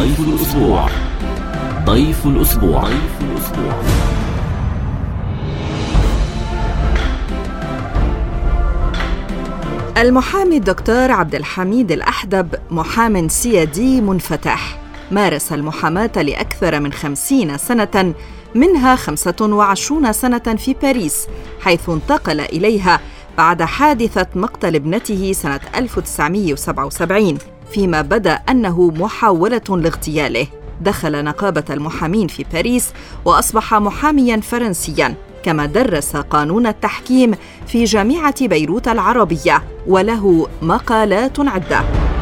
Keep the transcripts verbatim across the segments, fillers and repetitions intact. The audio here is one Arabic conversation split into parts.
ضيف الأسبوع. ضيف الأسبوع. ضيف الأسبوع. المحامي الدكتور عبد الحميد الأحدب محام سيادي منفتح، مارس المحاماة لأكثر من خمسين سنة، منها خمسة وعشرون سنة في باريس، حيث انتقل إليها بعد حادثة مقتل ابنته سنة ألف وتسعمائة وسبعة وسبعين، فيما بدا أنه محاولة لاغتياله. دخل نقابة المحامين في باريس وأصبح محامياً فرنسياً، كما درس قانون التحكيم في جامعة بيروت العربية، وله مقالات عدة.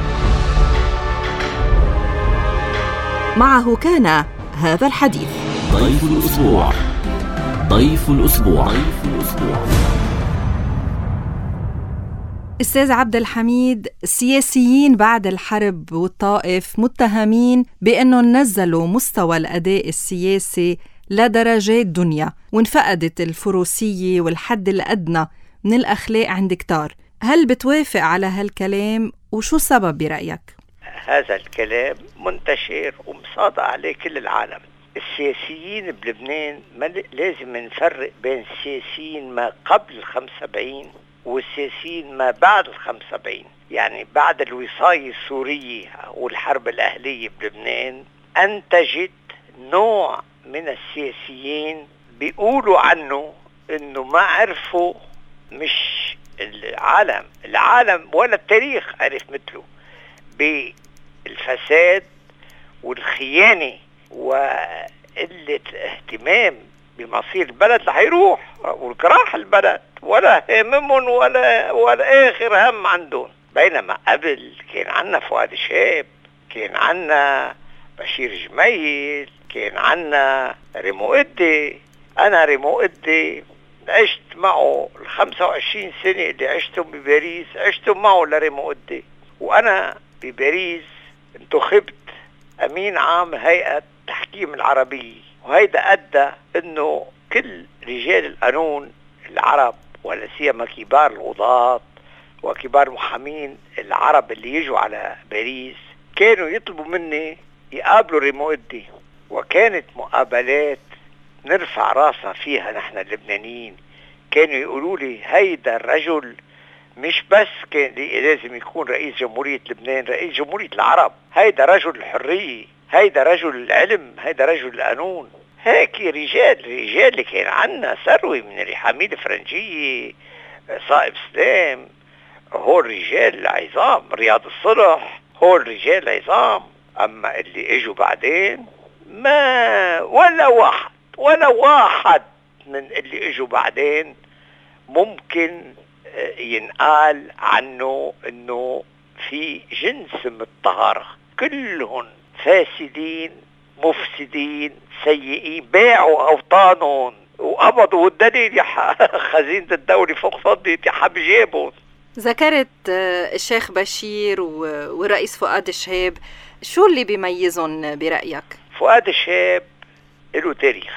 معه كان هذا الحديث. ضيف الأسبوع. ضيف الأسبوع. ضيف الأسبوع. أستاذ عبد الحميد، السياسيين بعد الحرب والطائف متهمين بأنه نزلوا مستوى الأداء السياسي لدرجات دنيا، وانفقدت الفروسية والحد الأدنى من الأخلاق عند كتار. هل بتوافق على هالكلام وشو السبب برأيك؟ هذا الكلام منتشر ومصادق عليه كل العالم. السياسيين بلبنان ما لازم نفرق بين السياسيين ما قبل الخمسة وسبعين والسياسيين ما بعد الخمسة وسبعين. يعني بعد الوصاية السورية والحرب الأهلية بلبنان أنتجت نوع من السياسيين بيقولوا عنه إنه ما عرفوا، مش العالم العالم ولا التاريخ عرف مثله، بالفساد والخيانة وقلة اهتمام بمصير البلد اللي هيروح والكراح البلد، ولا هممهم ولا ولا آخر هم عندهم. بينما قبل كان عنا فؤاد شهاب، كان عنا بشير جميل، كان عنا ريمو إدي. أنا ريمو إدي عشت معه الخمسة وعشرين سنة اللي عشتهم بباريس، عشتهم معه لريمو إدي. وأنا بباريس انتخبت أمين عام هيئة تحكيم العربية، وهيدا أدى إنه كل رجال القانون العرب ولا سيما كبار القضاة وكبار المحامين العرب اللي يجوا على باريس كانوا يطلبوا مني يقابلوا ريمو إدي. وكانت مقابلات نرفع راسنا فيها نحن اللبنانيين. كانوا يقولوا لي هيدا الرجل مش بس كان لازم يكون رئيس جمهورية لبنان، رئيس جمهورية العرب. هيدا رجل الحرية، هيدا رجل العلم، هيدا رجل القانون. هيك رجال رجال اللي كان عنا ثروة من الحميد الفرنجية، صائب سلام، هول رجال العظام، رياض الصلح، هول رجال العظام. أما اللي اجوا بعدين ما ولا واحد ولا واحد من اللي اجوا بعدين ممكن ينقال عنه انه في جنس من الطهارة. كلهم فاسدين مفسدين سيئين، باعوا اوطانهم وقبضوا الدليل يا خزينة الدولة فوق فضي يحب جيبهم. ذكرت الشيخ بشير والرئيس فؤاد شهاب، شو اللي بيميزهم برأيك؟ فؤاد شهاب له تاريخ.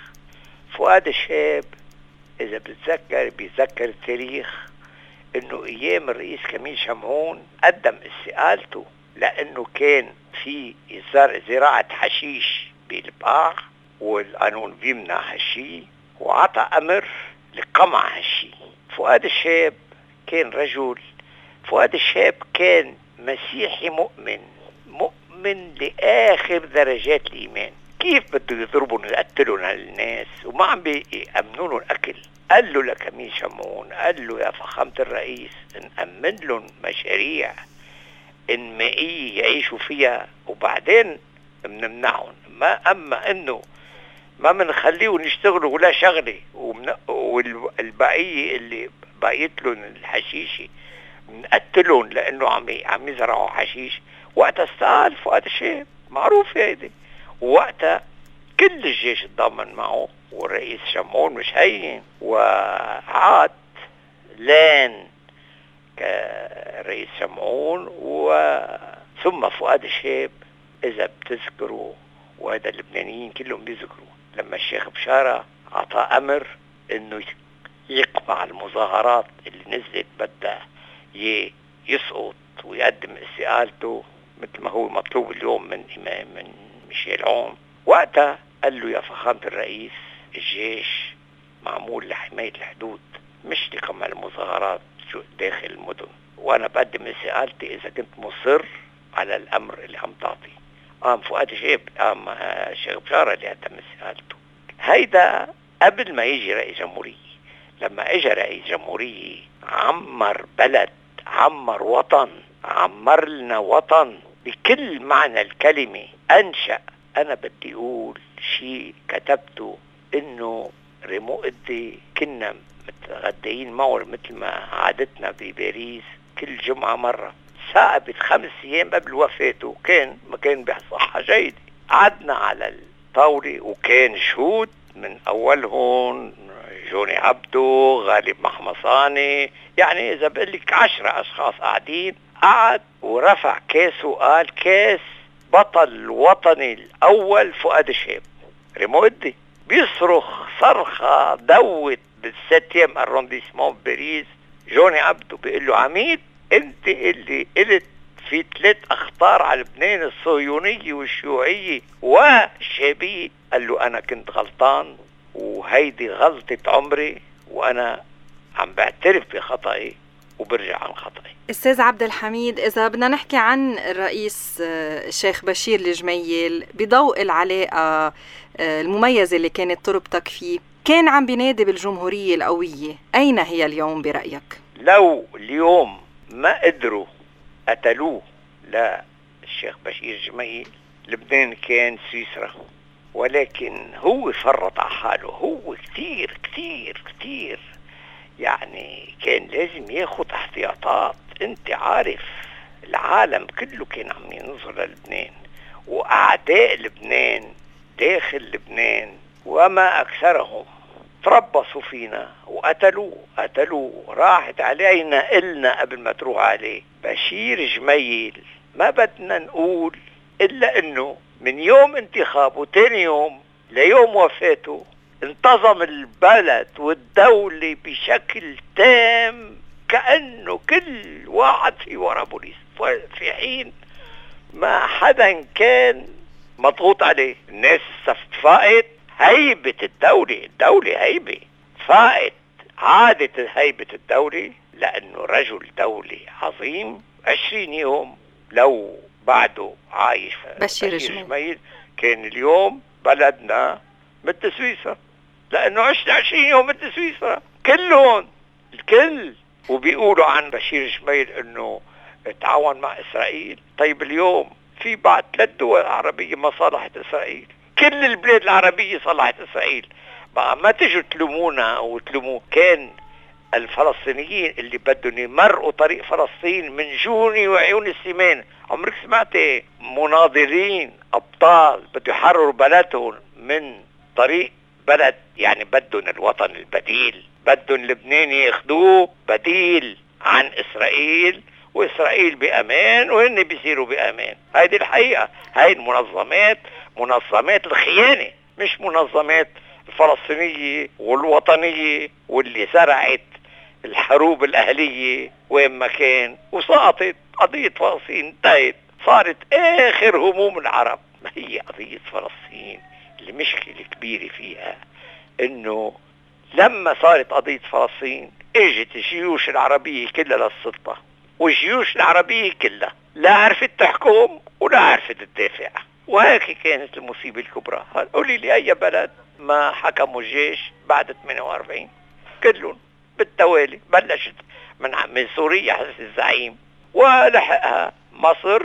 فؤاد شهاب إذا بتذكر بيذكر التاريخ إنه أيام الرئيس كميل شمعون قدم استقالته لأنه كان في زراعة حشيش بالبقاع والقانون بيمنع هالشي، وعطى أمر لقمع هالشي. فؤاد شهاب كان رجل، فؤاد شهاب كان مسيحي مؤمن، مؤمن لآخر درجات الإيمان. كيف بده يضربون يقتلون هالناس وما عم بيأمنوا لهم أكل؟ قال له لكميل شمعون، قال له يا فخامة الرئيس نأمن لهم مشاريع إنمائية يعيشوا فيها وبعدين بنمنعهم. ما أما إنه ما منخليهم يشتغلوا ولا شغلة، والبقية اللي بقيت لهم الحشيشي بنقتلهم لأنه عم عم يزرعوا حشيش. وقتها استقال فؤاد شهاب، معروف هيدي. ووقتها كل الجيش اتضامن معه، والرئيس شمعون مش هين، وعاد لان كرئيس شمعون وثم فؤاد شهاب. إذا بتذكروا وهذا اللبنانيين كلهم بيذكروا لما الشيخ بشارة عطى أمر إنه يقمع المظاهرات اللي نزلت بدها يسقط ويقدم استقالته مثل ما هو مطلوب اليوم من إمام من ميشيل عون. وقتها قال له: يا فخامة الرئيس، الجيش معمول لحماية الحدود مش لقمع المظاهرات داخل المدن، وأنا بقدم استقالتي إذا كنت مصر على الأمر اللي عم تعطي. قام فؤاد شيب قام الشيخ بشارة اللي قدم استقالته. هيدا قبل ما يجي رئيس جمهورية. لما اجى رئيس جمهورية عمر بلد، عمر وطن، عمر لنا وطن بكل معنى الكلمة. أنشأ. أنا بدي أقول شيء كتبته، إنه ريمو قدي كنا متغدين معه مثل ما عادتنا بباريس كل جمعة مرة، ثاقبت خمس أيام قبل وفاته، كان ما كان بصحة جيدة. قعدنا على الطاولة وكان شهود من أولهم جوني عبدو، غالب محمصاني، يعني إذا بقلك عشرة أشخاص قاعدين. قعد ورفع كاس وقال: كاس بطل وطني الأول فؤاد شيب. ريمو قدي بيصرخ صرخة دوت بالساتيام أرونديسمون باريس. جوني عبدو بيقول له: عميد، انت اللي قلت في ثلاث اخطار على لبنان، الصهيونية والشيوعية والشابية. قال له: انا كنت غلطان، وهيدي غلطة عمري، وانا عم بعترف بخطئي وبرجع عن خطئي. أستاذ عبد الحميد، إذا بدنا نحكي عن الرئيس الشيخ بشير الجميل بضوء العلاقة المميزة اللي كانت تربطك فيه، كان عم بينادي بالجمهورية القوية، أين هي اليوم برأيك؟ لو اليوم ما قدروا قتلوه للشيخ بشير جميل، لبنان كان سويسرا. ولكن هو فرط على حاله، هو كتير كتير كتير يعني كان لازم ياخد احتياطات. انت عارف العالم كله كان عم ينظر للبنان، واعداء لبنان داخل لبنان وما اكثرهم تربصوا فينا وقتلوه قتلوه راحت علينا إلنا قبل ما تروح عليه. بشير جميل ما بدنا نقول إلا إنه من يوم انتخابه تاني يوم ليوم وفاته انتظم البلد والدولة بشكل تام، كأنه كل واحد في ورا بوليس، في حين ما حدا كان مضغوط عليه. الناس فاقت هيبة الدولة، الدولة هيبة، فاقت عادة هيبة الدولة، لأنه رجل دولة عظيم. عشرين يوم لو بعده عايش بشير جميل كان اليوم بلدنا مثل سويسرا، لأنه عشنا عشرين يوم مثل سويسرا كلهم الكل. وبيقولوا عن بشير جميل إنه تعاون مع إسرائيل. طيب اليوم في بعد ثلاث دول عربية ما صالحت إسرائيل، كل البلاد العربية صالحت إسرائيل. بقى ما تجوا تلومونا وتلوموا. كان الفلسطينيين اللي بدهم يمرقوا طريق فلسطين من جوني وعيون السمان، عمرك سمعتي مناضلين أبطال بده يحرروا بلدهم من طريق بلد؟ يعني بدهم الوطن البديل، بدهم لبنان ياخدوه بديل عن إسرائيل، وإسرائيل بأمان وهن بيصيروا بأمان. هذه الحقيقة. هاي المنظمات منظمات الخيانة، مش منظمات الفلسطينية والوطنية واللي زرعت الحروب الأهلية وين ما كان وسقطت. قضية فلسطين انتهت، صارت آخر هموم العرب. ما هي قضية فلسطين اللي مشكلة كبيرة فيها إنه لما صارت قضية فلسطين اجت الجيوش العربية كلها للسلطة، والجيوش العربية كلها لا عرفت تحكم ولا عرفت تدافع، وهيك كانت المصيبة الكبرى. قولي لي أي بلد ما حكموا الجيش بعد ثمانية وأربعين؟ كلهم بالتوالي، بلشت من من سوريا حسن الزعيم ولحقها مصر،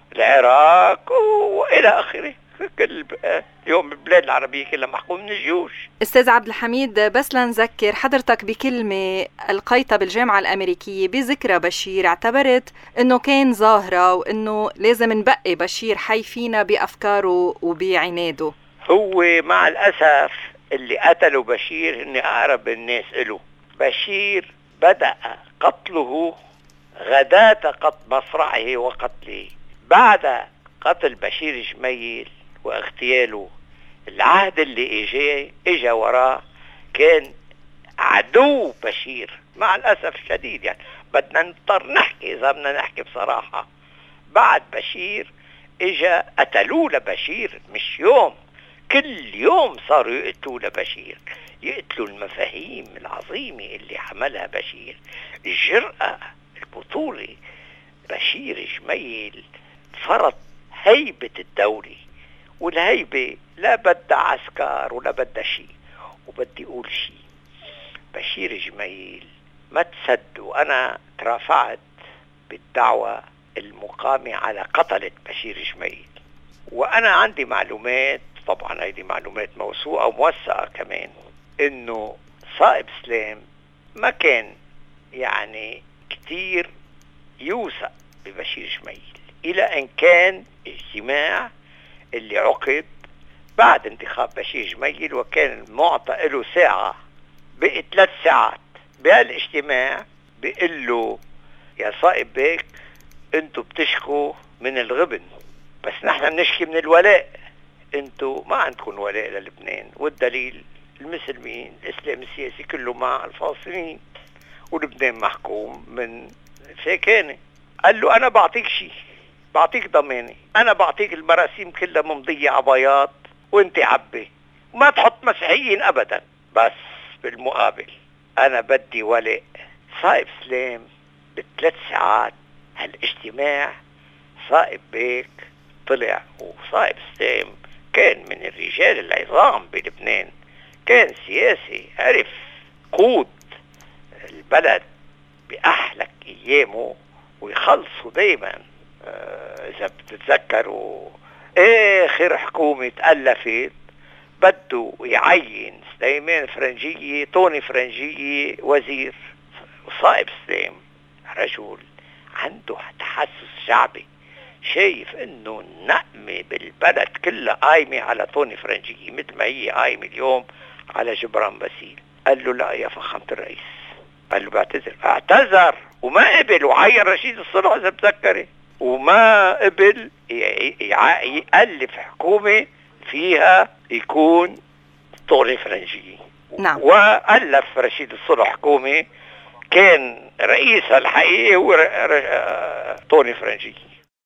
العراق وإلى آخره. كل اليوم البلاد العربية كلها محكوم من الجيوش. أستاذ عبد الحميد، بس لنذكر حضرتك بكلمة ألقيتها بالجامعة الأمريكية بذكرى بشير، اعتبرت أنه كان ظاهرة وأنه لازم نبقي بشير حي فينا بأفكاره وبعناده. هو مع الأسف اللي قتلوا بشير هن أقرب الناس له. بشير بدأ قتله غداة قتل مصرعه وقتله. بعد قتل بشير جميل واغتياله، العهد اللي اجا اجا وراه كان عدو بشير. مع الاسف الشديد يعني بدنا نضطر نحكي، اذا بدنا نحكي بصراحه، بعد بشير اجا قتلوا لبشير، مش يوم، كل يوم صاروا يقتلوا لبشير، يقتلوا المفاهيم العظيمة اللي حملها بشير، الجرأة، البطولة. بشير جميل فرض هيبة الدولة، والهيبة لا بدها عسكر ولا بدها شيء. وبدي أقول شيء، بشير جميل ما تصدقوا أنا ترافعت بالدعوة المقامة على قتلة بشير جميل، وأنا عندي معلومات، طبعا هذه معلومات موثوقة وموثقة كمان، إنه صائب سليم ما كان يعني كتير يوثق ببشير جميل، إلى أن كان اجتماع اللي عقد بعد انتخاب بشير جميل، وكان المعطى له ساعة، بقي ثلاث ساعات. بهالاجتماع بيقول له يا صائب بيك انتوا بتشكوا من الغبن، بس نحن بنشكي من الولاء، انتوا ما عندكم ولاء للبنان، والدليل المسلمين الاسلام السياسي كله مع الفلسطينيين، ولبنان محكوم من ساكنة. قال له انا بعطيك شيء، بعطيك ضماني، انا بعطيك المراسيم كلها ممضية عبايات وانت عبي، وما تحط مسيحيين ابدا، بس بالمقابل انا بدي ولاء. صائب سليم بثلاث ساعات هالاجتماع صائب بيك طلع، وصائب سليم كان من الرجال العظام بلبنان، كان سياسي، عرف قود البلد بأحلك أيامه ويخلصوا دايما. آه إذا بتتذكروا آخر حكومة تألفت بده يعين سليمان فرنجية، توني فرنجية وزير، وصائب سليم رجل عنده تحسس شعبي، شايف انه النقمة بالبلد كلها قايمة على توني فرنجية مثل ما هي قايمة اليوم على جبران باسيل. قال له لا يا فخامة الرئيس، قال له بعتذر، اعتذر وما قبل، وعين رشيد الصلح اذا بتذكري، وما قبل يألف حكومة فيها يكون توني فرنجية. نعم. وألف رشيد الصلح حكومة كان رئيسها الحقيقي هو توني فرنجية.